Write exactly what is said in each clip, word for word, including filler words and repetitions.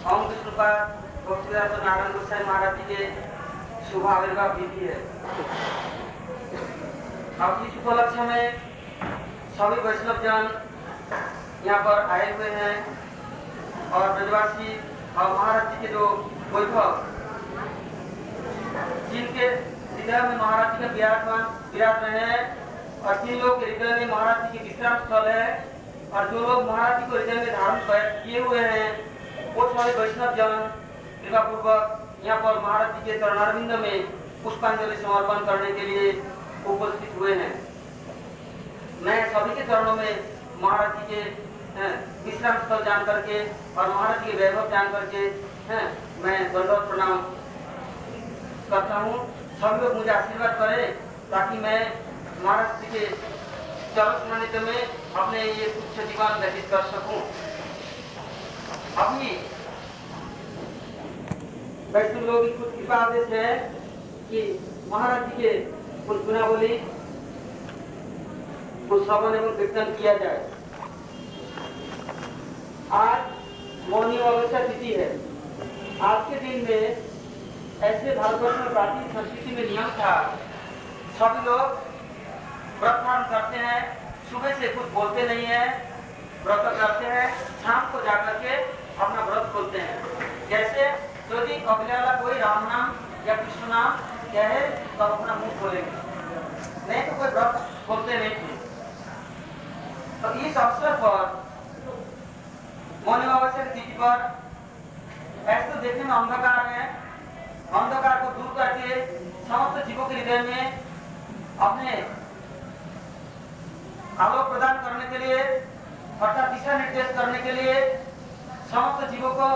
ओम विष्णुपाद भक्तिवेदांत नारायण गोसाई महाराज जी के शुभ आविर्भाव तिथि है। अब इस उपलक्ष्य में सभी वैष्णव जन यहाँ पर आए हुए हैं और ब्रजवासी और महाराज जी के जो वैभव जिनके हृदय में महाराज जी का विराजमान विराज रहे हैं और जिन लोग के हृदय में महाराज जी के विश्राम स्थल है और जो लोग महाराज जी को हृदय में धारण किए हुए हैं वो सारे वैष्णव जन कृपा पूर्वक यहाँ पर महाराज जी के चरणारविंद में पुष्पांजलि समर्पण करने के लिए उपस्थित हुए हैं। मैं सभी के चरणों में महाराज जी के विश्राम स्थल जान करके और महाराज जी के वैभव जान करके हैं मैं दंडवत प्रणाम करता हूँ। सभी लोग मुझे आशीर्वाद करें ताकि मैं महाराज जी के चरण सानिध्य में अपने ये तुच्छ जीवन व्यतीत कर सकूं। अभी वैष्णव लोगों की कुछ कृपा आदेश है कि महाराज जी के कुछ गुणावली कुछ श्रवण एवं कीर्तन किया जाए। आज मौनी अमावस्या तिथि है। आज के दिन में ऐसे भारतवर्ष में प्राचीन संस्कृति में नियम था, सभी लोग व्रत धारण करते हैं, सुबह से कुछ बोलते नहीं है, व्रत करते हैं, शाम को जाकर के अपना व्रत खोलते हैं। जैसे यदि अगले वाला कोई राम नाम या कृष्ण नाम कहे तो अपना मुंह खोलेंगे, नहीं तो कोई व्रत खोलते नहीं थे। तो इस अवसर पर मौनी अमावस्या की तिथि पर ऐसे तो देखने में अंधकार है, अंधकार को दूर करके समस्त जीवों के हृदय में अपने आलोक प्रदान करने के लिए अर्थात दिशा निर्देश करने के लिए समस्त जीवों को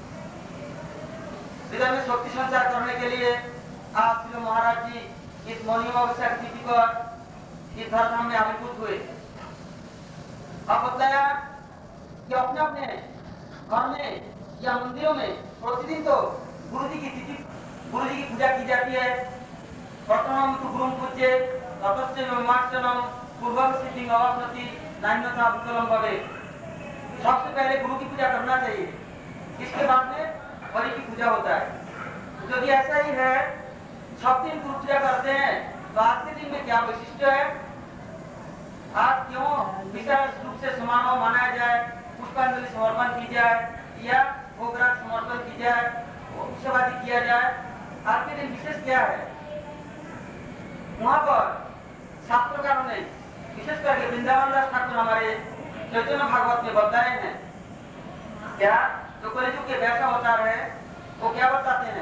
हृदय में शक्ति संचार करने के लिए आज श्री महाराज जी इस मौनी अमावस्या की तिथि पर इस धराधाम में आविर्भूत हुए। अब बताया कि अपने अपने घर में या मंदिरों में प्रतिदिन तो गुरु जी की तिथि गुरु जी की पूजा की जाती है। प्रथमम तु गुरुं पूज्ये ततस्य विमर्शनम पूर्वं सिद्धिं अवाप्नोति नान्यथा विकलं भवेत्। सबसे पहले गुरु की पूजा करना चाहिए, इसके बाद में बलि की पूजा होता है। यदि ऐसा ही है सब दिन गुरु पूजा करते हैं तो आज के दिन में क्या वैशिष्ट है, आज क्यों विशेष रूप से समारोह मनाया जाए, पुष्पांजलि समर्पण की जाए या भोगराग समर्पण की जाए, उत्सवादि किया जाए, आज के दिन विशेष क्या है। वहाँ पर शास्त्रकारों ने विशेष करके वृंदावन दास ठाकुर हमारे चैतन्य भागवत में बताए हैं क्या जो कलिजुग के वैसा अवतार है वो क्या बताते हैं।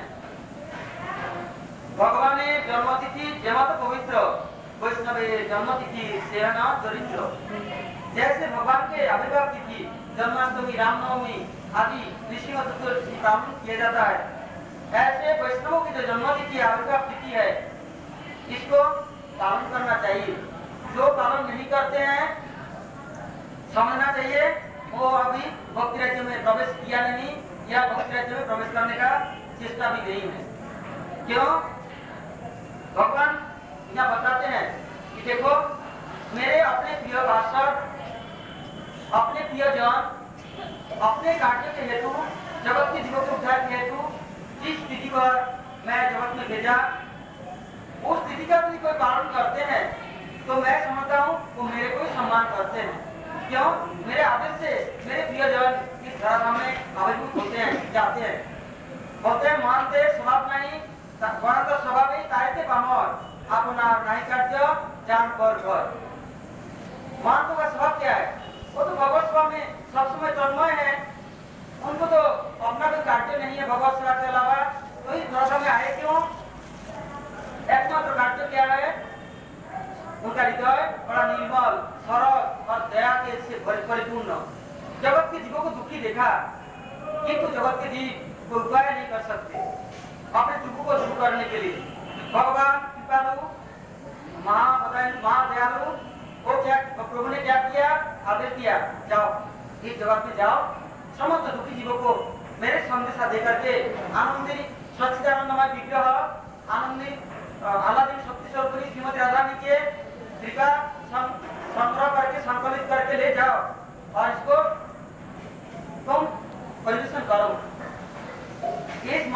भगवान जन्मतिथि जमत पवित्र वैष्णवे जन्मतिथि सेहना चरित्र। जैसे भगवान के आविर्भाव तिथि जन्माष्टमी रामनवमी आदि नृसिंह चतुर्थी पालन किया जाता है, ऐसे वैष्णवों की जो जन्मतिथि आविर्भाव तिथि है इसको पालन करना चाहिए। जो पालन नहीं करते हैं समझना चाहिए वो अभी भक्ति राज्य में प्रवेश किया नहीं या भक्ति राज्य में प्रवेश करने का चेष्टा भी नहीं है। क्यों? भगवान यहाँ बताते हैं कि देखो मेरे अपने प्रिय पार्षद अपने प्रियजन अपने कार्य के हेतु जगत के जीवों के उद्धार के हेतु जिस स्थिति पर मैं जगत में भेजा उस स्थिति का यदि कोई पालन करते हैं तो मैं समझता हूँ वो मेरे को ही सम्मान करते हैं। क्यों? मेरे आदेश से मेरे प्रियजन इस धराधाम में आविर्भूत होते हैं, जाते हैं। बोलते हैं मानते स्वभाव नहीं बड़ा तो स्वभाव ही तारते पामर अपना नहीं कार्य जान पर घर। मान का स्वभाव क्या है? वो तो भगवत सेवा में सब समय तन्मय है, उनको तो अपना कोई कार्य नहीं है भगवत सेवा के अलावा, तो इस धराधाम में आए क्यों? एकमात्र कार्य क्या है? उनका हृदय बड़ा निर्मल सरल और दया के से परिपूर्ण। जगत के जीवों को दुखी देखा किंतु जगत के जीव कोई उपाय नहीं कर सकते अपने दुख को दूर करने के लिए। भगवान कृपालु महादयालु वो क्या प्रभु ने क्या किया? आदेश दिया जाओ इस जगत में जाओ, समस्त दुखी जीवों को मेरे संदेशा देकर के आनंदी सच्चिदानंदमय विग्रह आनंदी आलादीन शक्ति स्वरूप श्रीमती राधा के कृपा संग्रह करके संकलित करके ले जाओ और इसको तुम परिवेशन करो।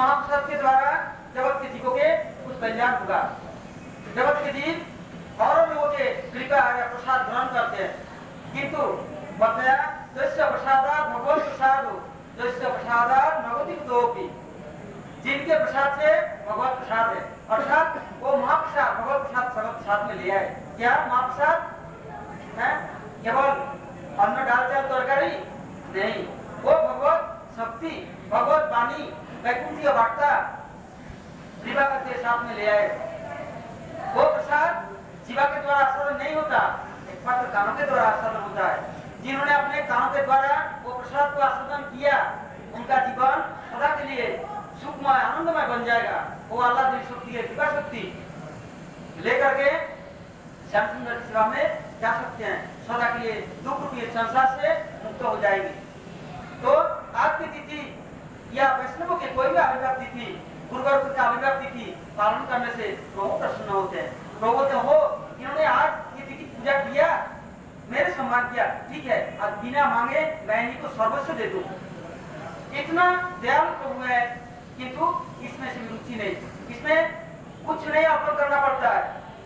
महाप्रसाद के द्वारा जगत के जीवों के कुछ कल्याण होगा। जगत के जीव और लोगों के कृपा या प्रसाद ग्रहण करते हैं, किंतु बताया जैसे प्रसादात भगवत प्रसाद हो, जैसे प्रसादात भगवती दोपी, जिनके प्रसाद से भगवत प्रसाद है, अर्थात वो महाप्रसाद भगवत प्रसाद सब साथ में ले आए। क्या महाप्रसाद है? केवल अन्न डाल चाल तरकारी नहीं, वो भगवत शक्ति, भगवत वाणी, वैकुंठीय वार्ता जीवा के साथ में ले आए। वो प्रसाद जीवा के द्वारा आस्वादन नहीं होता, एक मात्र कानों के द्वारा आस्वादन होता है। जिन्होंने अपने कानों के द्वारा वो प्रसाद को आस्वादन किया, उनका जीवन सदा के लिए सुखमय आनंदमय बन जाएगा। वो अल्लाह की शक्ति है, कृपा शक्ति लेकर के श्याम सुंदर की सेवा में जा सकते हैं, सदा के लिए दुख रूपी संसार से मुक्त हो जाएंगे। तो आज की तिथि या वैष्णवों के कोई भी आविर्भाव तिथि, गुरुवार का आविर्भाव तिथि पालन करने से प्रभु प्रसन्न होते हैं। प्रभु बोलते हो इन्होंने आज ये तिथि पूजा किया, मेरे सम्मान किया, ठीक है, आज बिना मांगे मैं इनको सर्वस्व दे दूं। इतना दयालु प्रभु है, किंतु इसमें से रुचि नहीं, इसमें कुछ नहीं अर्पण करना पड़ता है,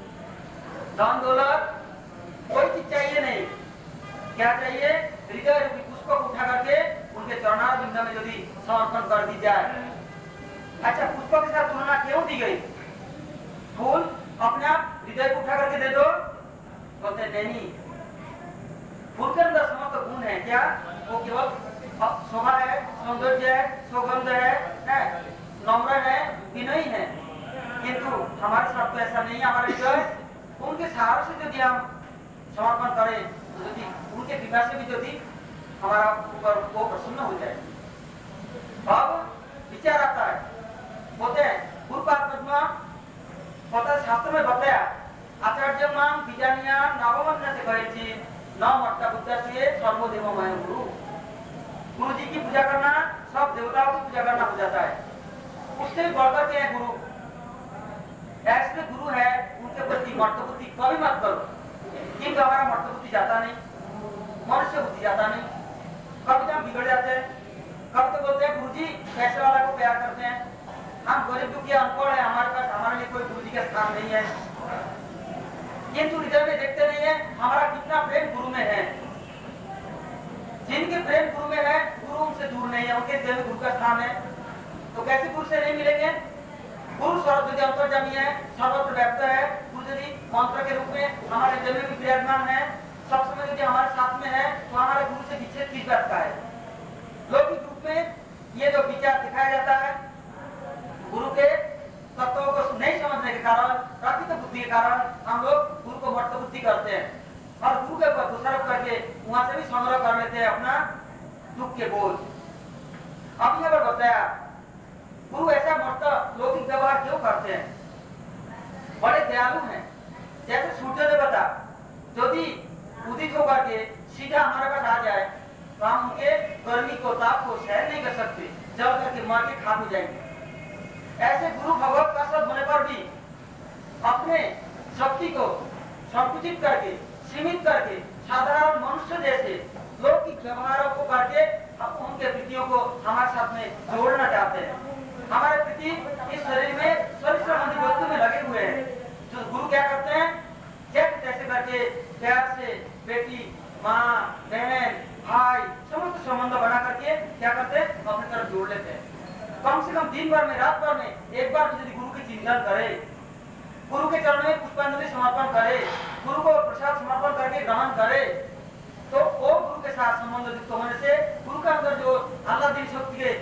धन दौलत कोई चीज चाहिए नहीं। क्या चाहिए? हृदय रूपी पुष्प को उठा करके उनके चरणारविंद में यदि समर्पण कर दी जाए। अच्छा, पुष्प के साथ तुलना क्यों दी गई? फूल अपने आप हृदय को उठा करके दे दो, बोलते नहीं, फूल के अंदर समस्त गुण है। क्या? वो केवल शोभा है, सौंदर्य है, सुगंध है, है नम्र है, विनयी है, किंतु हमारे साथ तो ऐसा नहीं है। हमारे हृदय उनके सहारे से यदि हम समर्पण करें, यदि उनके कृपा से भी यदि हमारा ऊपर वो प्रसन्न हो जाए। अब विचार आता है, बोलते हैं गुरुपाद पद्मा पता शास्त्र में बताया, आचार्य मां बीजानिया नवमन्य से कहे न मट्टा बुद्ध से सर्वदेवमय गुरु। गुरु जी की पूजा करना सब देवताओं की पूजा करना हो जाता है, उससे बढ़कर के गुरु ऐसे गुरु है, उनके प्रति मट्ट बुद्धि कभी मत करो, किंतु हमारा मट्ट बुद्धि जाता नहीं, मनुष्य बुद्धि जाता नहीं, कभी हम बिगड़ जाते हैं। कभी तो बोलते हैं गुरु जी पैसे वाला को प्यार करते हैं, हम गरीब दुखी अनपढ़ है, हमारे पास हमारे लिए कोई गुरु जी का स्थान नहीं है, किंतु हृदय में देखते नहीं है हमारा कितना प्रेम गुरु में है। जिनके प्रेम गुरु में है, गुरु उनसे दूर नहीं है, उनके दिल में गुरु का स्थान है। तो कैसे गुरु से नहीं मिलेंगे? गुरु सर्व यदि अंतर्यामी है, सर्वत्र व्याप्त है, गुरु यदि मंत्र के रूप में हमारे दिल में भी विराजमान है, सब समय यदि हमारे साथ में है, तो हमारे गुरु से विच्छेद किस बात का है? लौकिक रूप में ये जो विचार दिखाया जाता है, गुरु के तत्वों को नहीं समझने के कारण, प्राकृतिक बुद्धि के कारण हम लोग गुरु को मट्ट बुद्धि करते हैं और गुरु के ऊपर दोषारोप करके वहां से भी संग्रह कर लेते हैं अपना दुख के बोझ। अब यहाँ पर बताया गुरु ऐसा मट्ट लौकिक व्यवहार क्यों करते हैं? बड़े दयालु हैं। जैसे सूर्य देवता यदि उदित होकर के सीधा हमारे पास आ जाए तो हम उनके गर्मी को, ताप को सहन नहीं कर सकते, जल करके मर के खाक हो जाएंगे। ऐसे गुरु भगवत का शब्द होने पर भी अपने शक्ति को संकुचित करके, सीमित करके, साधारण मनुष्य जैसे लौकिक व्यवहारों को करके हम उनके प्रीतियों को हमारे साथ में जोड़ना चाहते हैं। हमारे प्रीति इस शरीर में शरीर संबंधी वस्तु में लगे हुए हैं। जो गुरु क्या करते हैं? जैसे तैसे करके प्यार से बेटी, माँ, बहन, भाई समस्त संबंध बना करके क्या करते हैं? अपनी तरफ जोड़ लेते हैं। कम से कम दिन भर में, रात भर में एक बार यदि गुरु की चिंतन करे, गुरु के चरणों में पुष्पांजलि समर्पण करे, गुरु को प्रसाद समर्पण करके ग्रहण करे, तो वो गुरु के साथ संबंध युक्त होने से गुरु का अंदर जो आह्लादिक शक्ति के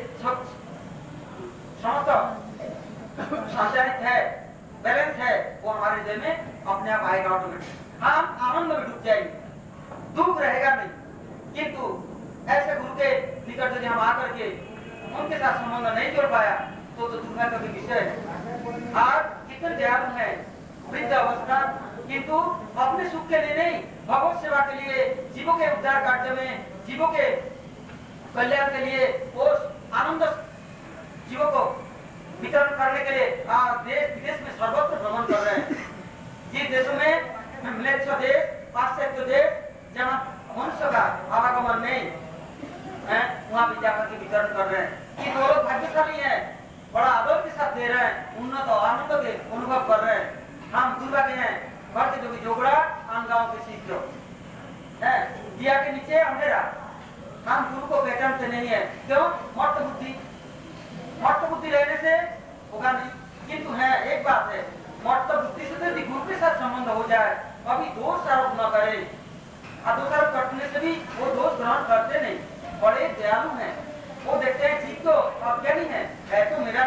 समस्त संचालित है, बैलेंस है, वो हमारे हृदय में अपने आप आएगा ऑटोमेटिक। हम आनंद में डूब जाएंगे, दुख रहेगा नहीं। किंतु ऐसे गुरु के निकट यदि हम आकर के उनके साथ संबंध नहीं जोड़ पाया तो तो दुर्भाग्य का विषय है। आज कितने दयालु हैं, वृद्ध अवस्था, किंतु अपने सुख के लिए नहीं, भगवत सेवा के लिए, जीवों के उद्धार कार्य में, जीवों के कल्याण के लिए, वो आनंद जीवों को वितरण करने के लिए आज देश विदेश में सर्वत्र भ्रमण कर रहे हैं। जिन देशों में मिलेच्छा देश, पाश्चात्य देश, जहाँ मनुष्य का आवागमन नहीं है, वहाँ भी जाकर के वितरण कर रहे हैं। ये दो लोग भाग्यशाली हैं बड़ा आदर के साथ दे रहे हैं, उन्नत और आनंद के अनुभव कर रहे हैं। हम दुर्भाग्य हैं घर के जो भी जोगड़ा हम गाँव के सीख जो है दिया के नीचे अंधेरा, हम गुरु को पहचानते नहीं है। क्यों? मर्त बुद्धि, मर्त बुद्धि रहने से होगा नहीं। किंतु है एक बात है, मर्त बुद्धि से यदि गुरु के साथ संबंध हो जाए, अभी दोष आरोप न करे, और दोष आरोप करने से भी वो दोष ग्रहण करते नहीं, बड़े दयालु हैं। वो देखते हैं ठीक तो अब क्या नहीं है, है तो मेरा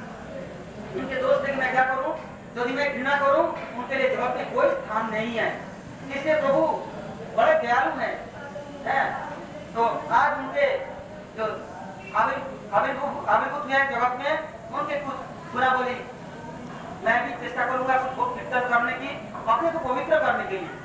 नहीं। उनके दोस्त देख मैं क्या करूं? यदि मैं घृणा करूं, उनके लिए जगत में कोई स्थान नहीं है। इसलिए प्रभु बड़े दयालु हैं, हैं? तो आज उनके जो आविर्भूत आविर्भूत हुए जगत में, उनके कुछ गुना बोली मैं भी चेष्टा करूंगा कुछ कीर्तन करने की, अपने को पवित्र करने के लिए,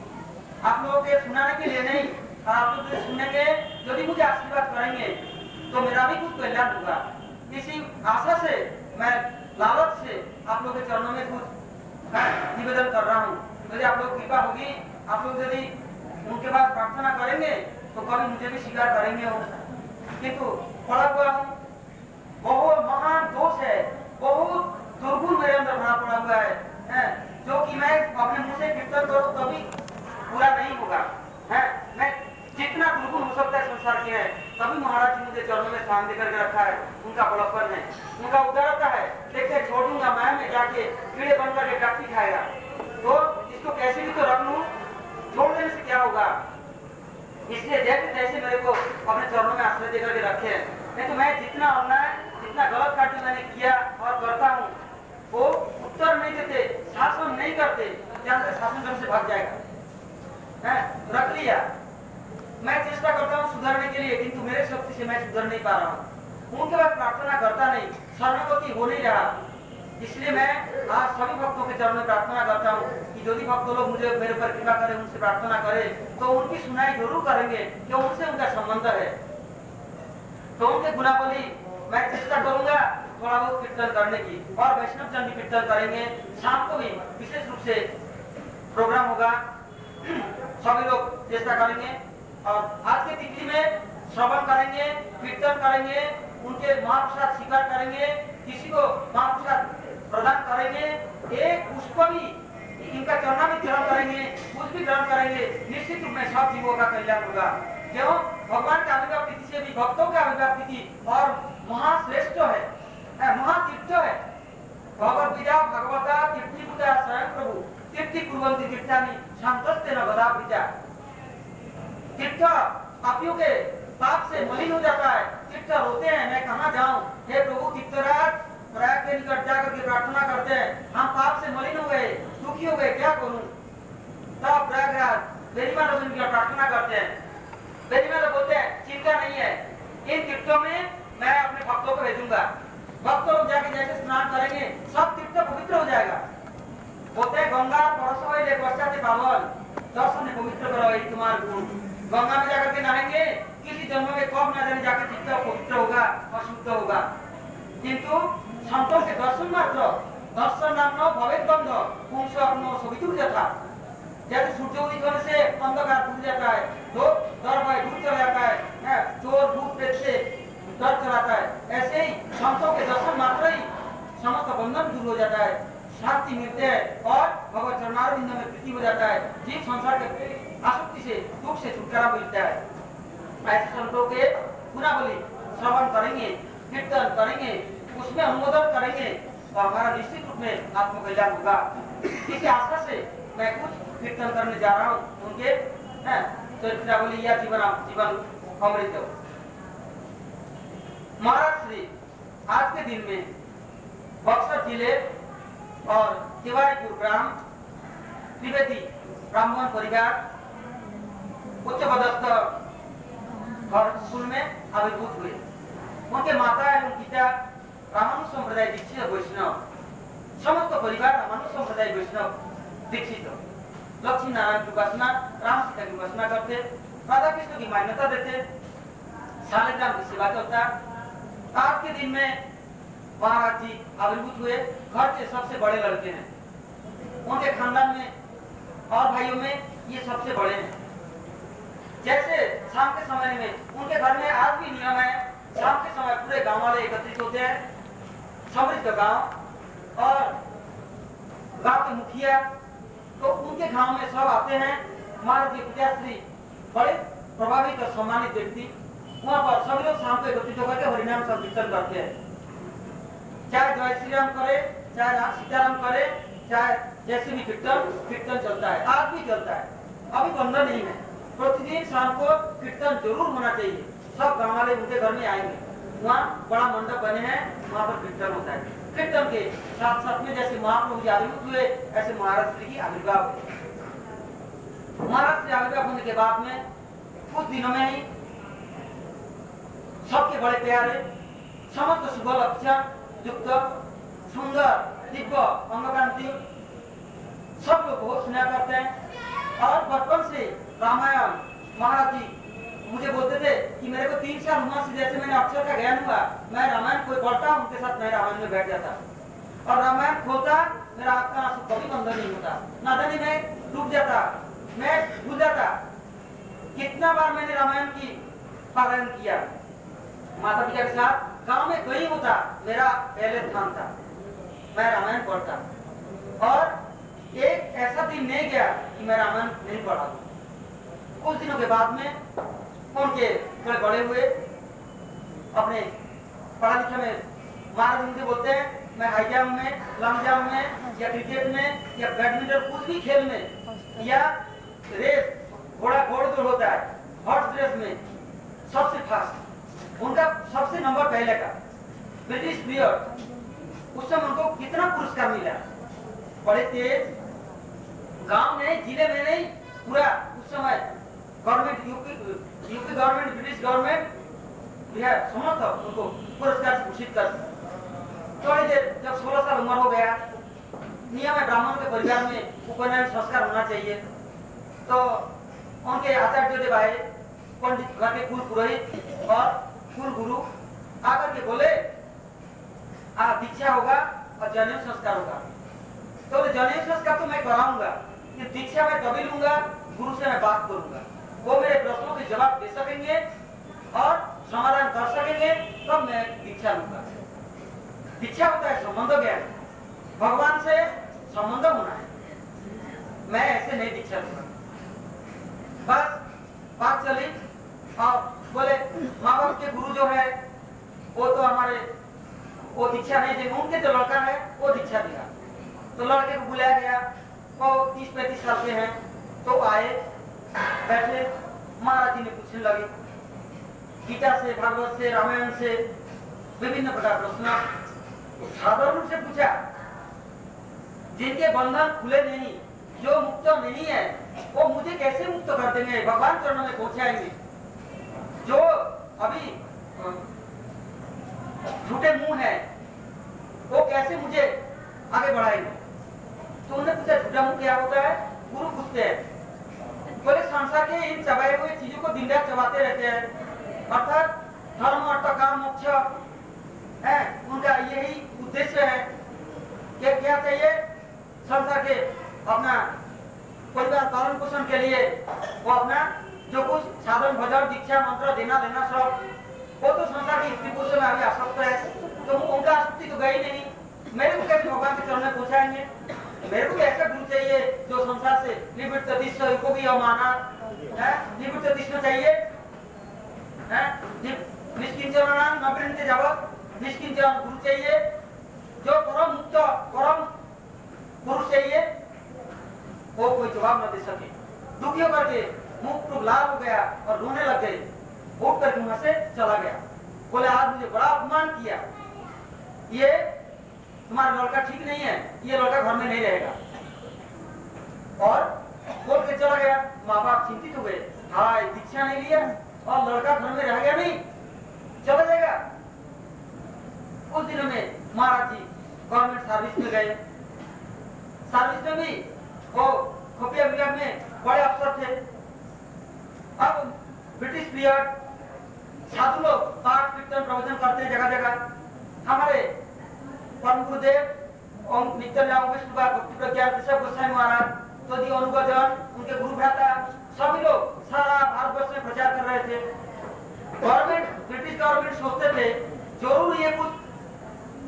आप लोगों के सुनाने के लिए नहीं। और आप लोग सुनने के यदि मुझे आशीर्वाद करेंगे तो मेरा भी कुछ कल्याण होगा। इसी आशा से मैं लालच से आप लोगों के चरणों में कुछ निवेदन कर रहा हूँ। यदि आप लोग कृपा होगी, आप लोग यदि उनके पास प्रार्थना करेंगे तो कभी मुझे भी स्वीकार करेंगे हो। किंतु पड़ा हुआ हूँ, बहुत महान दोष है, बहुत दुर्गुण मेरे अंदर भरा पड़ा हुआ है, है जो कि मैं अपने मुंह से कीर्तन करूं तभी पूरा नहीं होगा। है मैं जितना दुर्गुण हो सकता है संसार के है, तभी महाराज जी मुझे चरणों में स्थान देकर के रखा है। उनका बड़प्पन है, उनका उदारता है। देखते छोड़ दूंगा मैं में जाके कीड़े बन करके डकती खाएगा, तो इसको कैसे भी तो रख लूं, छोड़ देने से क्या होगा। इसलिए जैसे तैसे मेरे को अपने चरणों में आश्रय देकर के रखे हैं। नहीं तो मैं जितना अन्याय, जितना गलत कार्य मैंने किया और करता हूँ, वो उत्तर नहीं देते, शासन नहीं करते, जहाँ से शासन से भाग जाएगा। है रख लिया, मैं चेष्टा करता हूँ सुधरने के लिए, किंतु मेरे शक्ति से मैं सुधर नहीं पा रहा हूँ। उनके बाद प्रार्थना करता नहीं, शरणागति हो नहीं रहा। इसलिए मैं आज सभी भक्तों के चरण में प्रार्थना करता हूँ कि यदि भक्त लोग मुझे मेरे पर कृपा करें, उनसे प्रार्थना करें, तो उनकी सुनाई जरूर करेंगे, क्यों उनसे उनका संबंध है। तो उनके गुनावली मैं चेष्टा करूंगा थोड़ा बहुत कीर्तन करने की, और वैष्णव जन भी कीर्तन करेंगे। शाम को भी विशेष रूप से प्रोग्राम होगा, सभी लोग चेष्टा करेंगे। और आज के तिथि में श्रवण करेंगे, कीर्तन करेंगे, उनके महाप्रसाद स्वीकार करेंगे, किसी को महाप्रसाद प्रदान करेंगे, एक पुष्प भी इनका चरणा में ग्रहण करेंगे, पुष्प भी ग्रहण करेंगे। निश्चित रूप में सब जीवों का कल्याण होगा। क्यों? भगवान का आविर्भाव तिथि से भी भक्तों का आविर्भाव तिथि और महाश्रेष्ठ है, महातीर्थ है। भगवद विद्या भगवता तीर्थीभूता स्वयं प्रभु तीर्थी कुर्वन्ति तीर्थानि शांतस्तेन गदावृता। तीर्थ पापियों के पाप से मलिन हो जाता है, तीर्थ रोते हैं मैं कहाँ जाऊं, हे प्रभु तीर्थराज प्रयाग के निकट जाकर के प्रार्थना करते हैं, हम पाप से मलिन हो गए, दुखी हो गए, क्या करूं। तब प्रयागराज बेरीमा लोग इनकी प्रार्थना करते हैं। बेरीमा लोग बोलते हैं चिंता नहीं है, इन तीर्थों में मैं अपने भक्तों को भेजूंगा, भक्त लोग जाके जैसे स्नान करेंगे सब तीर्थ पवित्र हो जाएगा। बोलते हैं गंगा परसों ले पश्चात पावन दर्शन पवित्र करो तुम्हारे गुण। गंगा में जाकर के नहाएंगे, किसी जन्म में कब न जाने जाकर चित्त पवित्र होगा, अशुद्ध होगा। किंतु संतों के दर्शन मात्र, दर्शन नाम भवेद बंध पुंस अपनो सवितुर जथा। जैसे सूर्य उदित होने से अंधकार दूर जाता है, तो डर भय दूर चला जाता है, चोर भूत प्रेत से डर चलाता है, ऐसे ही संतों के दर्शन मात्र ही समस्त बंधन दूर हो जाता है, शांति मिलते हैं और भगवत चरणारविंद में प्रीति हो जाता है। जीव संसार के आसक्ति से, दुख से छुटकारा मिलता है। ऐसे संतों के गुनावली श्रवण करेंगे, कीर्तन करेंगे, उसमें अनुमोदन करेंगे, तो हमारा निश्चित रूप में आत्मकल्याण होगा। इसी आशा से मैं कुछ कीर्तन करने जा रहा हूँ उनके चरित्रावली या जीवन जीवन अमृत। महाराज श्री आज के दिन में बक्सर जिले और तिवारीपुर ग्राम त्रिवेदी ब्राह्मण परिवार उच्च पदस्थ और स्कूल में आविर्भूत हुए। उनके माता एवं पिता रामानुज संप्रदाय दीक्षित वैष्णव, समस्त परिवार रामानुज संप्रदाय वैष्णव दीक्षित। लक्ष्मी नारायण की उपासना, राम सीता की उपासना करते, राधा कृष्ण की मान्यता देते, शालिग्राम की सेवा करता। आज के दिन में महाराज जी आविर्भूत हुए, घर के सबसे बड़े लड़के हैं। उनके खानदान में और भाइयों में ये सबसे बड़े हैं। जैसे शाम के समय में उनके घर में आज भी नियम है, शाम के समय पूरे गांव वाले एकत्रित होते हैं, समृद्ध गांव और गांव के मुखिया, तो उनके गांव में सब आते हैं। महाराज जी पिताश्री बड़े प्रभावित और सम्मानित व्यक्ति, वहां पर सभी लोग शाम को एकत्रित होकर के हरिनाम संकीर्तन करते हैं। चाहे जय श्री राम करे, चाहे राम सीताराम करे, चाहे जैसे भी कीर्तन कीर्तन चलता है, आज भी चलता है, अभी बंद नहीं है। प्रतिदिन शाम को कीर्तन जरूर होना चाहिए। सब गांव वाले उनके घर में आएंगे, वहाँ बड़ा मंडप बने हैं, वहाँ पर कीर्तन होता है। कीर्तन के साथ साथ में जैसे महाप्रभु जी आविर्भूत हुए, ऐसे महाराज श्री की आविर्भाव हुए। महाराज श्री आविर्भाव होने के बाद में कुछ दिनों में ही सबके बड़े प्यारे समस्त शुभ लक्षण युक्त सुंदर दिव्य अंगकांति सब लोग बहुत सुना करते हैं। और बचपन से रामायण महाराज जी मुझे बोलते थे कि मेरे को तीन साल हुआ से जैसे मैंने अक्षर का ज्ञान हुआ, मैं रामायण कोई पढ़ता उनके साथ मैं रामायण में बैठ जाता और रामायण खोलता, मेरा आंख का आंसू कभी बंद नहीं होता, ना जाने मैं डूब जाता, मैं भूल जाता। कितना बार मैंने रामायण की पारायण किया माता पिता के साथ, गांव में कहीं होता मेरा पहले स्थान था, मैं रामायण पढ़ता। और एक ऐसा दिन नहीं गया कि मैं रामायण नहीं पढ़ा। कुछ दिनों के बाद में उनके थोड़े बड़े हुए, अपने पढ़ा लिखा में महाराज मुझे बोलते हैं मैं हाई जंप में, लॉन्ग जंप में या क्रिकेट में या बैडमिंटन कुछ भी खेल में या रेस घोड़ा घोड़ दौड़ होता है, हॉर्स रेस में सबसे फास्ट उनका सबसे नंबर पहले का ब्रिटिश पीरियड। उस समय उनको कितना पुरस्कार मिला, बड़े तेज, गांव में जिले में नहीं पूरा उस समय government UP UP government British government Bihar समस्त उनको पुरस्कार से घोषित कर। थोड़ी देर जब सोलह साल उम्र हो गया, नियम है ब्राह्मण के परिवार में उपनयन संस्कार होना चाहिए, तो उनके आचार्य जो भाई पंडित घर के कुल पुरोहित और कुल गुरु आकर के बोले आ दीक्षा होगा और जनेऊ संस्कार होगा। तो जनेऊ संस्कार तो मैं कराऊंगा, ये दीक्षा मैं तभी लूंगा गुरु से मैं बात करूंगा, वो मेरे प्रश्नों के जवाब दे सकेंगे और समाधान कर सकेंगे, तब तो मैं दीक्षा लूंगा। दीक्षा होता है संबंध ज्ञान, भगवान से संबंध होना है, मैं ऐसे नहीं दीक्षा लूंगा। बस बात चली और बोले माँ बाप के गुरु जो है वो तो हमारे वो दीक्षा नहीं देंगे, उनके जो लड़का है वो दीक्षा देगा। तो लड़के को बुलाया गया, वो तीस पैंतीस साल के हैं, तो आए बैठे, महाराज जी ने पूछने लगे गीता से, भागवत से, रामायण से विभिन्न प्रकार प्रश्न साधारण रूप से पूछा। जिनके बंधन खुले नहीं, जो मुक्त नहीं है, वो मुझे कैसे मुक्त कर देंगे, भगवान चरणों में पहुंचाएंगे। जो अभी झूठे मुंह है वो कैसे मुझे आगे बढ़ाएंगे। तो उन्होंने पूछा झूठा मुंह क्या होता है, गुरु पूछते हैं। बोले संसार के इन चबाए हुए चीजों को दिन रात चबाते रहते हैं, अर्थात धर्म अर्थ काम मोक्ष है, उनका यही उद्देश्य है कि क्या चाहिए संसार के अपना परिवार पालन पोषण के लिए वो अपना जो कुछ साधन भजन दीक्षा मंत्र देना लेना सब, वो तो संसार की स्त्री पुरुषों में अभी आसक्त है, तो उनका आसक्ति तो गई नहीं। मेरे को कैसे भगवान के चरण में पहुंचाएंगे, मेरे को ऐसा गुरु चाहिए जो संसार से निवृत्त दिश्य को भी अमाना है, निवृत्त दिश्य चाहिए है, निष्किंचन न वृंते जगत, निष्किंचन गुरु चाहिए जो परम मुक्त परम पुरुष चाहिए, वो कोई जवाब न दे सके। दुखी होकर के मुख तो लाल हो गया और रोने लग गए, उठ करके वहां से चला गया। बोले आज मुझे बड़ा अपमान किया, ये तुम्हारा लड़का ठीक नहीं है, ये लड़का घर में नहीं रहेगा, और बोल के चला गया। माँ बाप चिंतित हो गए, हाय दीक्षा नहीं लिया और लड़का घर में रह गया, नहीं चला जाएगा। उस दिनों में महाराज जी गवर्नमेंट सर्विस में गए, सर्विस में भी वो खुफिया विभाग में बड़े अफसर थे। अब ब्रिटिश पीरियड साधु लोग पाठ कीर्तन प्रवचन करते जगह जगह। हमारे परम गुरुदेव ओम नित्यानंद भक्ति प्रज्ञान ऋषभ गोस्वामी महाराज, तो दी अनुगजन, उनके गुरु भ्राता, सभी लोग सारा भारतवर्ष में प्रचार कर रहे थे। गवर्नमेंट ब्रिटिश गवर्नमेंट सोचते थे जरूर ये कुछ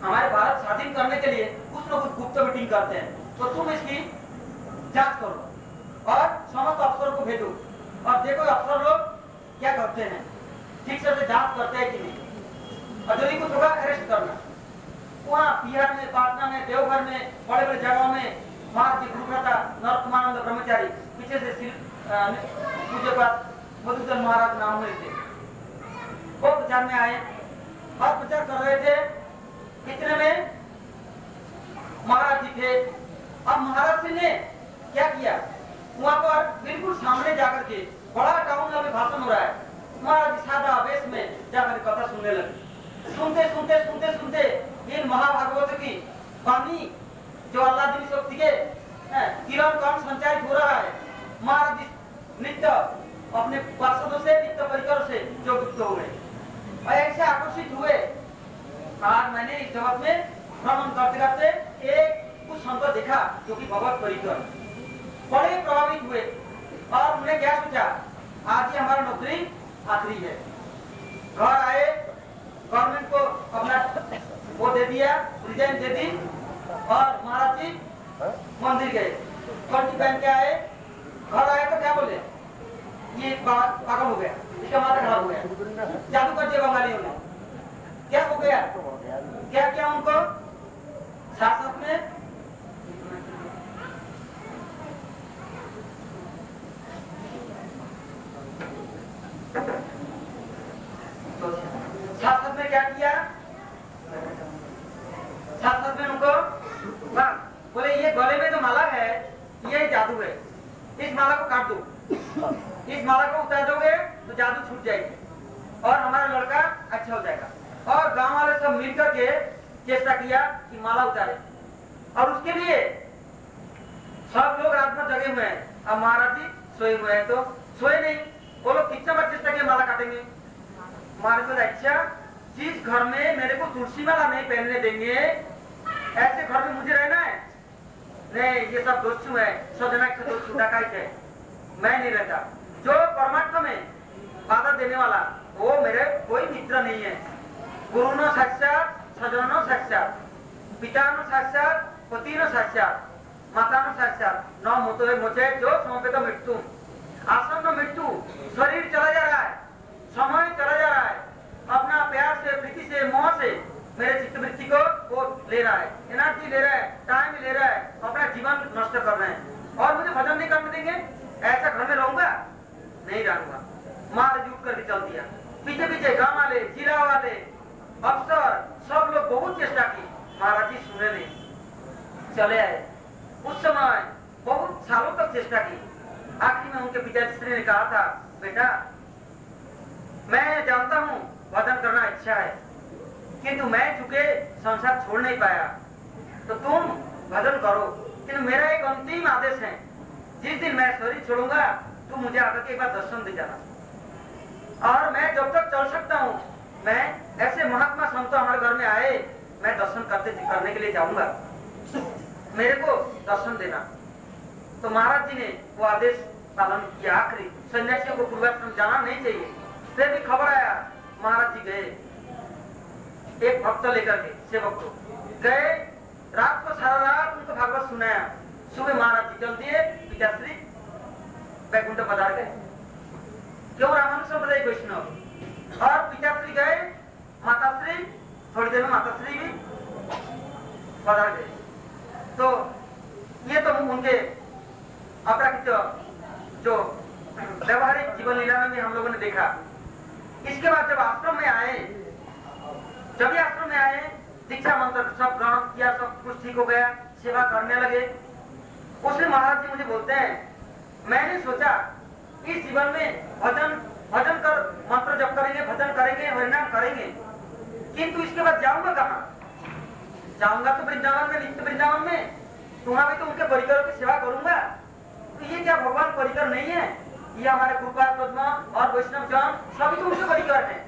हमारे भारत स्वाधीन करने के लिए कुछ न कुछ गुप्त मीटिंग करते हैं, तो तुम इसकी जांच करो और समस्त अफसरों को भेजो और देखो अफसर लोग क्या करते हैं, ठीक से जांच करते हैं कि नहीं, और यदि कुछ होगा अरेस्ट करना। वहाँ बिहार में, पाटना में, देवघर में, बड़े बड़े जगहों में महाराज जी गुरुप्रता नरकुमानंद ब्रह्मचारी पीछे से पूज्य पाठ मधुसूदन महाराज नाम में थे, वो प्रचार में आए और प्रचार कर रहे थे। इतने में महाराज जी थे। अब महाराज जी ने क्या किया, वहां पर बिल्कुल सामने जाकर के बड़ा टाउन हॉल में भाषण हो रहा है, महाराज जी सादा आवेश में जाकर कथा सुनने लगे। सुनते सुनते सुनते सुनते इन महाभागवत की वाणी जो अल्लाह दिन शक्ति के किरण कण संचारित हो रहा है, महाराज जी नित्य अपने पार्षदों से, नित्य परिकर से जो गुप्त हो गए और ऐसे आकर्षित हुए। आज मैंने इस जगत में भ्रमण करते करते एक कुछ संत देखा जो कि भगवत परिकर, बड़े प्रभावित हुए और उन्हें क्या सोचा, आज ही हमारा नौकरी आखिरी है। घर आए, गवर्नमेंट को अपना वो दे दिया, रिजाइन दे दी और महाराज जी मंदिर गए, कंठी पहन के आए। घर आए तो क्या बोले, ये पागल हो गया, इसका माथा खराब हो गया, जादू कर दिया बंगालियों ने। क्या हो गया, क्या क्या उनको शासक ने शासक ने क्या किया, शासक ने उनको बोले ये गले में जो माला है ये जादू है, इस माला को काट दो, इस माला को उतार दोगे तो जादू छूट जाएगी और हमारा लड़का अच्छा हो जाएगा। और गांव वाले सब मिलकर के चेष्टा किया कि माला उतारे और उसके लिए सब लोग रात में जगे हुए हैं। अब महाराज जी सोए हुए हैं, तो सोए नहीं, वो लोग कितना बार चेष्टा किया माला काटेंगे। महाराज बोले अच्छा, जिस घर में मेरे को तुलसी माला नहीं पहनने देंगे ऐसे घर में मुझे रहना है? नहीं, ये सब दोस्त है, सब जना के दोस्त छूटा का है, मैं नहीं रहता। जो परमात्मा में बाधा देने वाला वो मेरे कोई मित्र नहीं है। गुरु नो साक्षात, सजन नो साक्षात, पिता नो साक्षात, पति नो साक्षात, माता नो साक्षात, न मोतो है मुझे जो समपेत मृत्यु, आसन्न मृत्यु, शरीर चला जा रहा है, समय चला जा रहा है, अपना प्यार से, प्रीति से, मोह से मेरे चित्तवृत्ति को वो ले रहा है, एनर्जी ले रहा है, टाइम ले रहा है, अपना जीवन नष्ट कर रहे हैं और मुझे भजन नहीं करने देंगे। ऐसा घर में रहूंगा नहीं, रहूंगा। महाराज उठ करके चल दिया। पीछे पीछे गांव वाले, जिला वाले, अफसर सब लोग बहुत चेष्टा की, महाराज जी सुने नहीं, चले आए। उस समय बहुत सालों तक चेष्टा की, आखिर में उनके पिताश्री ने कहा था, बेटा मैं जानता हूँ भजन करना अच्छा है, किंतु मैं चूंकि संसार छोड़ नहीं पाया, तो तुम भजन करो, किंतु मेरा एक अंतिम आदेश है, जिस दिन मैं शरीर छोड़ूंगा तुम मुझे आकर के एक बार दर्शन दे जाना। और मैं जब तक चल सकता हूँ, मैं ऐसे महात्मा संत हमारे घर में आए, मैं दर्शन करते करने के लिए जाऊंगा, मेरे को दर्शन देना। तो महाराज जी ने वो आदेश पालन किया। आखिरी सन्यासियों को पूर्वाश्रम जाना नहीं चाहिए, फिर भी खबर आया, महाराज जी गए, एक भक्त लेकर के, सेवक को गए, रात को सारा रात उनको भागवत सुनाया। सुबह महाराज जी चल दिए, पिताश्री बैकुंठ पधार गए। क्यों? रामानुज संप्रदाय वैष्णव। और पिताश्री गए, माताश्री थोड़ी देर में माताश्री भी पधार गए। तो ये तो उनके अपराकृत जो व्यवहारिक जीवन लीला में भी हम लोगों ने देखा। इसके बाद जब आश्रम में आए, जब भी आश्रम में आए, दीक्षा मंत्र सब ग्रहण किया, सब कुछ ठीक हो गया, सेवा करने लगे। उसमें महाराज जी मुझे बोलते हैं, मैंने सोचा इस जीवन में भजन भजन कर मंत्र जप करेंगे, भजन करेंगे, हरिनाम करेंगे, किंतु इसके बाद जाऊंगा कहाँ? जाऊंगा तो वृंदावन में, नित्य वृंदावन में, वहां भी तो उनके परिकरों की सेवा करूंगा। तो ये क्या भगवान परिकर नहीं है? ये हमारे कृपा पद्मा और वैष्णव जन सभी तो उनके परिकर हैं।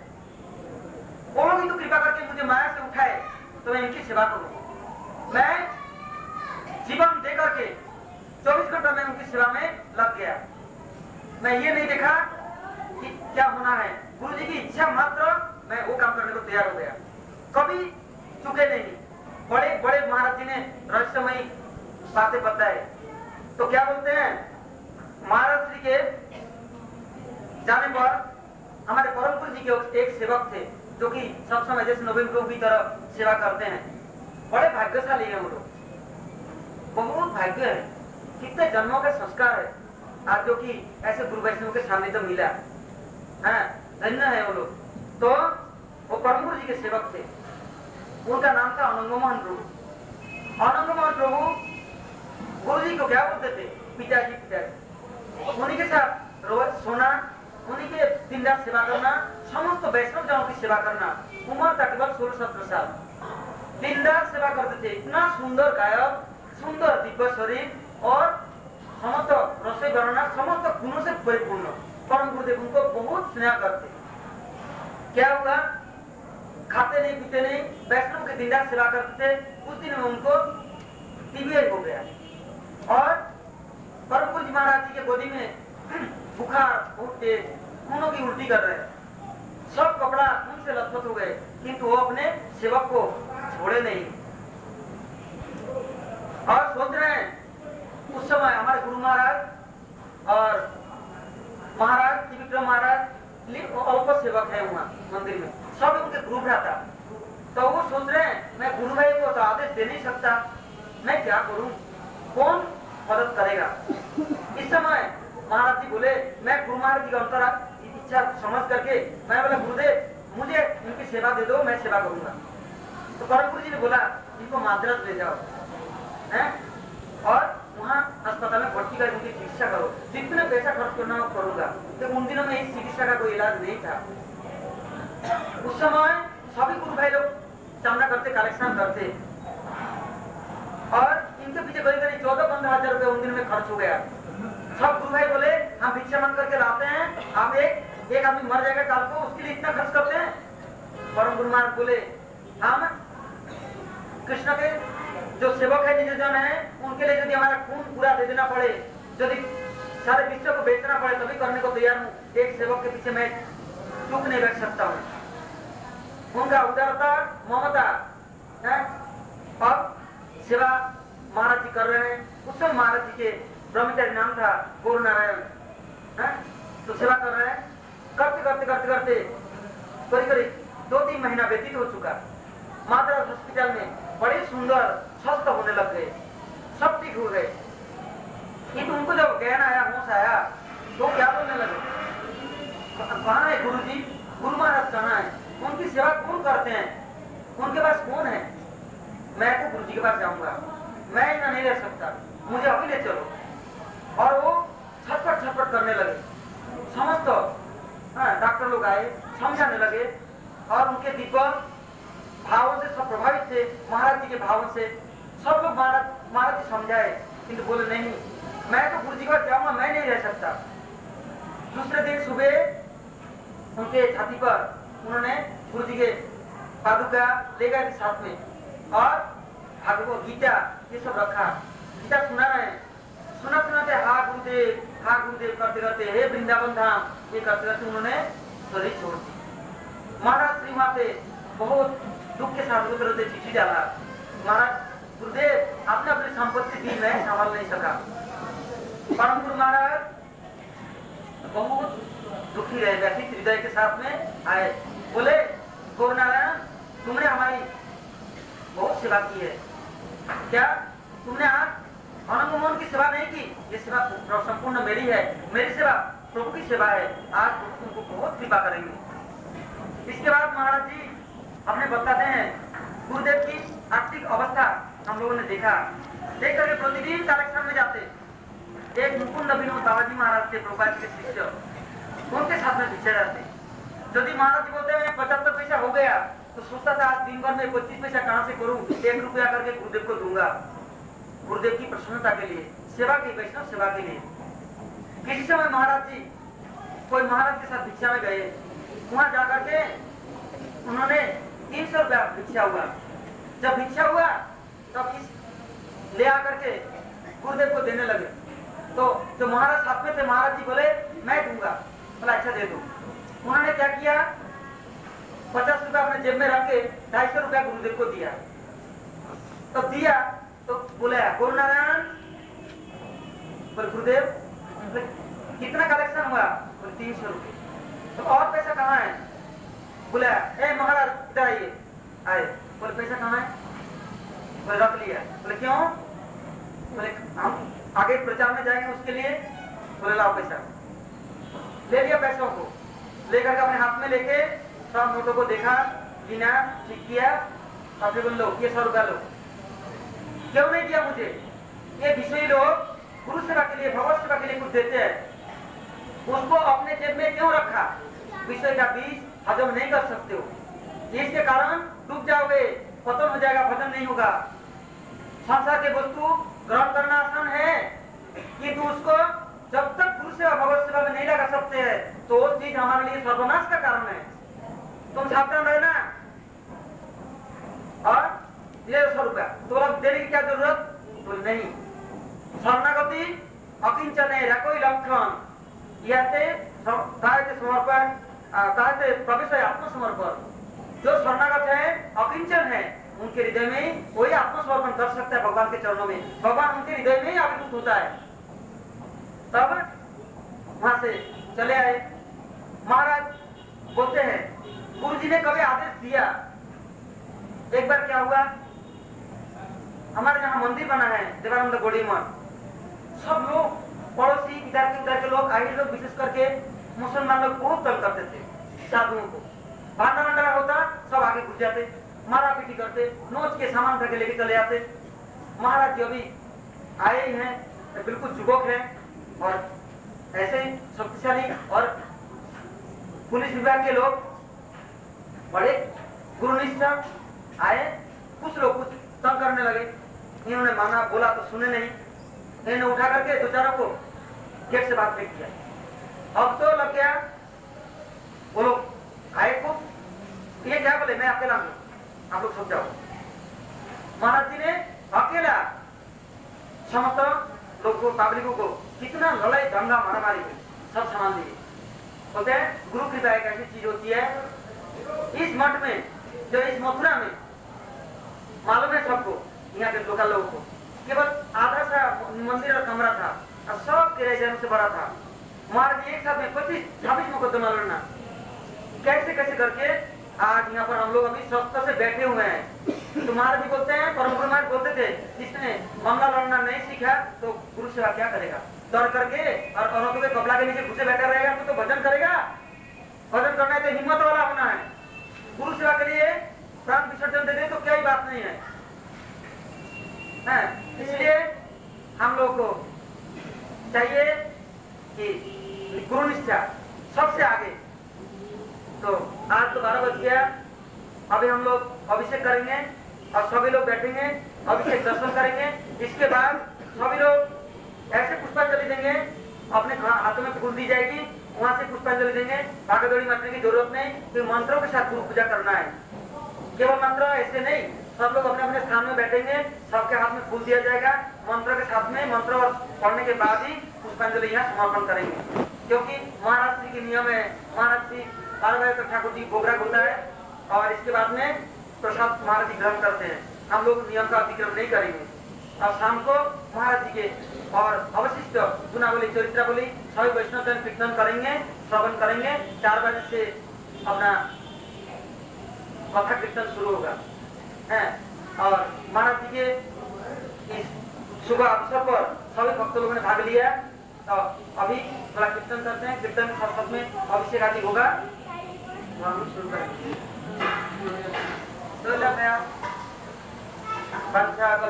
वो लोग ही तो कृपा करके मुझे माया से उठाए, तो मैं इनकी सेवा करूं। मैं जीवन दे करके चौबीस घंटा मैं उनकी सेवा में लग गया। मैं ये नहीं देखा कि क्या होना है, गुरु जी की इच्छा मात्र मैं वो काम करने को तैयार हो गया, कभी चुके नहीं। बड़े बड़े महाराज जी ने रहस्यमयी बातें बताए। तो क्या बोलते हैं, महाराज जी के जाने पर हमारे परम गुरु जी के एक सेवक थे जो कि सब समय जैसे नवीन प्रभु की तरह सेवा करते हैं। बड़े भाग्यशाली है वो लोग, बहुत भाग्य है, कितने जन्मों का संस्कार है आज जो कि ऐसे गुरु वैष्णव के सामने तो मिला है, धन्य है वो लोग। तो वो परम गुरु जी के सेवक थे, उनका नाम था अनंगमोहन प्रभु। अनंगमोहन प्रभु गुरु जी को क्या बोलते थे, पिताजी पिताजी। उन्हीं के साथ रोज सोना, उन्हीं के दिन रात सेवा करना, समस्त वैष्णव जनों की सेवा करना। उम्र तकरीबन सोलह सत्रह साल, दिन रात सेवा करते थे। इतना सुंदर गायक, सुंदर दिव्य शरीर और समस्त रसोई बनाना, समस्त गुणों से परिपूर्ण। परम गुरुदेव उनको बहुत स्नेह करते। क्या हुआ, खाते नहीं पीते नहीं, वैष्णव के दिन रात सेवा करते थे। उस दिन में उनको टीबी हो गया और परम गुरु जी महाराज जी के गोदी में बुखार बहुत तेज, खूनों की उल्टी कर रहे हैं, सब कपड़ा खून से लथपथ हो गए, किंतु वो अपने सेवक को छोड़े नहीं और सोच रहे हैं। उस समय हमारे गुरु महाराज और महाराज त्रिविक्रम महाराज अल्प सेवक है वहाँ मंदिर में, सब उनके गुरु भ्राता। तो वो सोच रहे हैं मैं गुरु भाई को तो आदेश दे नहीं सकता, मैं क्या करूं, कौन मदद करेगा। इस समय महाराज जी बोले, मैं गुरु महाराज जी का अंतरा इच्छा समझ करके मैं बोला गुरुदेव मुझे इनकी सेवा दे दो, मैं सेवा करूंगा। तो परम गुरु जी ने बोला इनको माद्रास ले जाओ हैं और वहाँ अस्पताल में भर्ती कर उनकी चिकित्सा करो, जितने पैसा खर्च करना हो करूंगा। तो उन दिनों में इस चिकित्सा का कोई इलाज नहीं था। उस समय सभी गुरु भाई लोग चांदा करते, कलेक्शन करते और इनके पीछे करीब करीब चौदह पंद्रह हजार रुपए उन दिन में खर्च हो गया। सब गुरु भाई बोले हम भिक्षा मांग करके लाते हैं, आप एक एक आदमी मर जाएगा कल को, उसके लिए इतना खर्च करते हैं। परम गुरु महाराज बोले हम कृष्ण के जो सेवक है, निजजन है, उनके लिए यदि हमारा खून पूरा दे देना पड़े, यदि सारे विश्व को बेचना पड़े तभी करने को तैयार हूँ। एक सेवक के पीछे मैं चुप नहीं बैठ सकता हूँ। उनका उदारता, ममता है और सेवा महाराज जी कर रहे हैं। उस समय महाराज जी के ब्रह्मचारी नाम था गौर नारायण है, तो सेवा कर रहे हैं। करते करते करते करते करीब करीब दो तीन महीना व्यतीत हो चुका। माद्रास हॉस्पिटल में बड़े सुंदर स्वस्थ होने लग गए, सब ठीक हो गए। किंतु उनको जब ज्ञान आया, होश आया, तो क्या बोलने लगे, कहाँ है गुरु जी, गुरु महाराज कहाँ है, उनकी सेवा कौन करते हैं, उनके पास कौन है, मैं तो गुरु जी के पास जाऊंगा, मैं यहाँ नहीं रह सकता, मुझे अभी ले चलो। और वो छटपट छटपट करने लगे। समस्त हाँ, डॉक्टर लोग आए, समझाने लगे और उनके दिव्य भावों से सब प्रभावित थे, महाराज जी के भावों से। सब लोग महाराज महाराज जी समझाए, किंतु बोले नहीं, मैं तो गुरु जी के पास जाऊंगा, मैं नहीं रह सकता। दूसरे दिन सुबह उनके छाती पर उन्होंने गुरु जी के पादुका ले गए साथ में और भागवत गीता ये सब रखा, गीता सुना रहे हैं। सुना सुनाते हा गुरुदेव हा गुरुदेव करते करते हे वृंदावन धाम ये करते करते उन्होंने शरीर छोड़ दी। महाराज श्री माते बहुत दुख के साथ रोते रोते चिट्ठी डाला, महाराज गुरुदेव आपने अपनी संपत्ति दी, मैं संभाल नहीं सका। परम गुरु महाराज बहुत दुखी रहे, व्यथित हृदय के साथ में आए, बोले गौर नारायण तुमने हमारी बहुत सेवा की है, क्या तुमने आज अनंगमोहन की सेवा नहीं की, ये सेवा संपूर्ण मेरी है, मेरी सेवा प्रभु की सेवा है, आज प्रभु तुमको बहुत कृपा करेंगे। इसके बाद महाराज जी अपने बताते हैं गुरुदेव की आर्थिक अवस्था हम लोगों ने देखा, देख करके प्रतिदिन कलेक्शन में जाते। एक मुकुंद विनोद बाबाजी महाराज थे प्रभुपाद के शिष्य, उनके साथ में पीछे रहते। यदि महाराज जी बोलते हैं पचहत्तर पैसा हो गया तो सोचता था आज दिन भर में पच्चीस पैसा कहाँ से करूं, एक रुपया करके गुरुदेव को दूंगा, गुरुदेव की प्रसन्नता के लिए, सेवा की, वैष्णव सेवा के लिए। किसी समय महाराज जी कोई महाराज के साथ भिक्षा में गए, वहां जाकर के उन्होंने तीन सौ रुपया भिक्षा हुआ। जब भिक्षा हुआ तब इस ले आकर के गुरुदेव को देने लगे, तो जो महाराज साथ में थे महाराज जी बोले मैं दूंगा, बोला अच्छा दे दो। उन्होंने क्या किया, पचास रुपया अपने जेब में रख के ढाई सौ रुपया गुरुदेव को दिया। तो दिया तो बोला गुरु नारायण, बोले गुरुदेव कितना कलेक्शन हुआ? बोले तीन सौ रुपये। तो और पैसा कहाँ है? बोला ए महाराज इधर आइए। आए, बोले पैसा कहाँ है? बोले रख लिया। बोले क्यों? बोले हम आगे प्रचार में जाएंगे उसके लिए। बोले लाओ पैसा। ले लिया पैसों को, लेकर के अपने हाथ में लेके सब नोटों को देखा, गिना, ठीक किया और फिर बोल लो ये सौ रुपया लो। क्यों नहीं दिया मुझे? ये विषयी लोग गुरु सेवा के लिए, भगवत सेवा के लिए कुछ देते हैं, उसको अपने जेब में क्यों रखा? विषय का बीज हजम नहीं कर सकते हो, इसके कारण डूब जाओगे, पतन हो जाएगा, भजन नहीं होगा। संसार के वस्तु ग्रहण करना आसान है, किंतु उसको जब तक गुरु सेवा भगवत सेवा में नहीं लगा सकते हैं तो वो चीज हमारे लिए सर्वनाश का कारण है। तुम सावधान रहना। और ये सौ रुपया तो अब देने की क्या जरूरत? तो नहीं। शरणागति अकिंचन है कोई लक्षण याते तायते समर्पण तायते प्रवेश है आत्मसमर्पण। जो शरणागत है, अकिंचन है, उनके हृदय में कोई आत्मसमर्पण कर सकता है भगवान के चरणों में। भगवान उनके हृदय में ही आविर्भूत होता है। तब वहां से चले आए। महाराज बोलते हैं गुरु जी ने कभी आदेश दिया। एक बार क्या हुआ, हमारे यहाँ मंदिर बना है देवानंद गोड़ी मठ, सब लोग पड़ोसी इधर के उधर के लोग आए लोग विशेष करके मुसलमान लोग बहुत तंग करते थे साधुओं को। भांडा भांडा होता सब आगे घुस जाते, मारा पीटी करते, नोच के सामान करके लेके चले जाते। महाराज जी अभी आए ही हैं, बिल्कुल जुबक है और ऐसे ही शक्तिशाली और पुलिस विभाग के लोग बड़े गुरुनिष्ठा आए। कुछ लोग कुछ तंग करने लगे, इन्होंने माना, बोला तो सुने नहीं, इन्होंने उठा करके दो चारों को गेट से बाहर फेंक दिया। अब तो लग गया, वो लोग आए को ये क्या बोले, मैं अकेला हूं, आप लोग समझाओ। महाराज जी ने अकेला समस्त लोग को, पब्लिकों को कितना लड़ाई दंगा मारामारी सब संभाल लिए। बोलते हैं गुरु कृपा एक ऐसी चीज होती है, इस मठ में जो इस मथुरा में मालूम है सबको, यहाँ के लोकल लोगों को, केवल आधा सा मंदिर और कमरा था और सब किराएदारों से बड़ा था। महाराज एक साथ में पच्चीस छब्बीस मुकदमा लड़ना, कैसे कैसे करके आज यहाँ पर हम लोग अभी स्वस्थ से बैठे हुए हैं। तो महाराज जी बोलते हैं, परम गुरु महाराज बोलते थे, जिसने मामला लड़ना नहीं सीखा तो गुरु सेवा क्या करेगा? डर करके और औरों के कपड़ा के नीचे घुसे बैठा रहेगा तो, तो भजन करेगा? भजन करना है तो हिम्मत वाला होना है। गुरु सेवा के लिए प्राण विसर्जन दे दे तो क्या ही बात नहीं है, है? इसलिए हम लोग को चाहिए कि गुरु निष्ठा सबसे आगे। तो आज तो बारह बज गया, अभी हम लोग अभिषेक करेंगे और सभी लोग बैठेंगे, अभिषेक दर्शन करेंगे। इसके बाद सभी लोग ऐसे पुष्पांजलि देंगे, अपने हाथों में फूल दी जाएगी, वहां से पुष्पांजलि देंगे। भागदौड़ी मचने की जरूरत नहीं, कि मंत्रों के साथ गुरु पूजा करना है। केवल मंत्र ऐसे नहीं, सब लोग अपने अपने स्थान में बैठेंगे, सबके हाथ में फूल दिया जाएगा, मंत्र के साथ में मंत्र पढ़ने के बाद ही पुष्पांजलि यहाँ समर्पण करेंगे। क्योंकि महाराज जी के नियम है, महाराज जी बारह बजे तक ठाकुर जी भोगराग होता है और इसके बाद में प्रसाद महाराज जी ग्रहण करते हैं। हम लोग नियम का अतिक्रमण नहीं करेंगे। और शाम को महाराज जी के और अवशिष्ट गुनावली चरित्रावली सभी वैष्णव जन कीर्तन करेंगे, श्रवण करेंगे। चार बजे से अपना कथा कीर्तन शुरू होगा है। और महाराज जी के इस शुभ अवसर पर सभी भक्त लोगों ने भाग लिया। तो अभी थोड़ा कीर्तन करते हैं, कीर्तन के साथ साथ में अभिषेक आदि होगा, तो हम शुरू करेंगे। तो लगता है बच्चा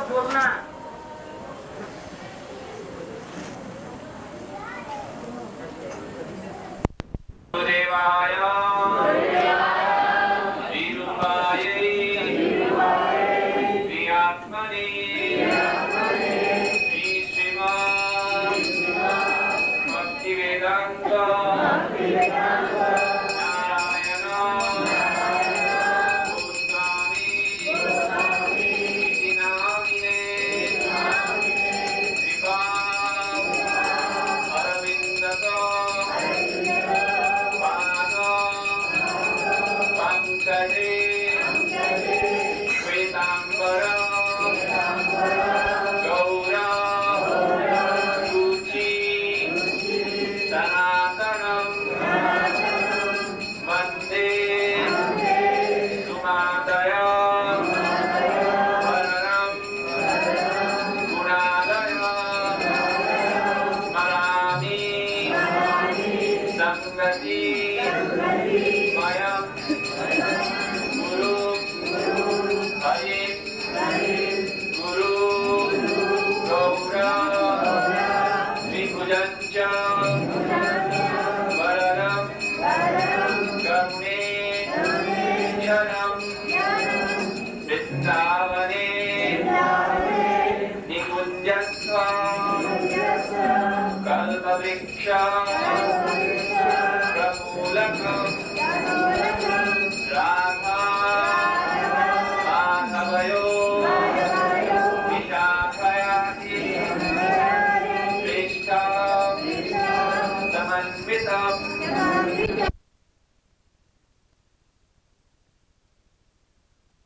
बोलना। देवाय श्रीरूपाय श्रीआत्मने श्री श्रीमान भक्तिवेदांत नारायण गोस्वामी इति नामिने कृपा अरविन्दतो पंकजे श्वेतांबरं गौरा शुचि सनातनं वन्दे सुमादयं वरदं गुणालयं स्मरामि संगति मयम् गुरु हरि गुरु गौरा त्रिभुजञ्च वरदं गरुणे जनम् वृन्दावने निकुञ्जस्व कल्पवृक्ष प्रफुल्लकम् राधा माधवयो विशाखयाति पृष्ठ समन्वितम्